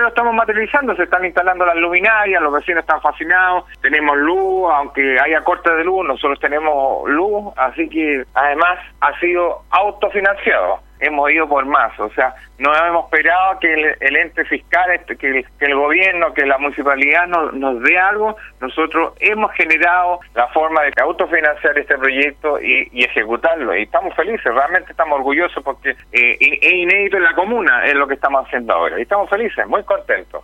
lo estamos materializando, se están instalando las luminarias, los vecinos están fascinados, tenemos luz, aunque haya corte de luz, nosotros tenemos luz, así que además ha sido autofinanciado. Hemos ido por más, o sea, no hemos esperado que el ente fiscal, que el gobierno, que la municipalidad nos dé algo. Nosotros hemos generado la forma de autofinanciar este proyecto y ejecutarlo, y estamos felices, realmente estamos orgullosos porque es inédito en la comuna, es lo que estamos haciendo ahora, y estamos felices, muy contentos.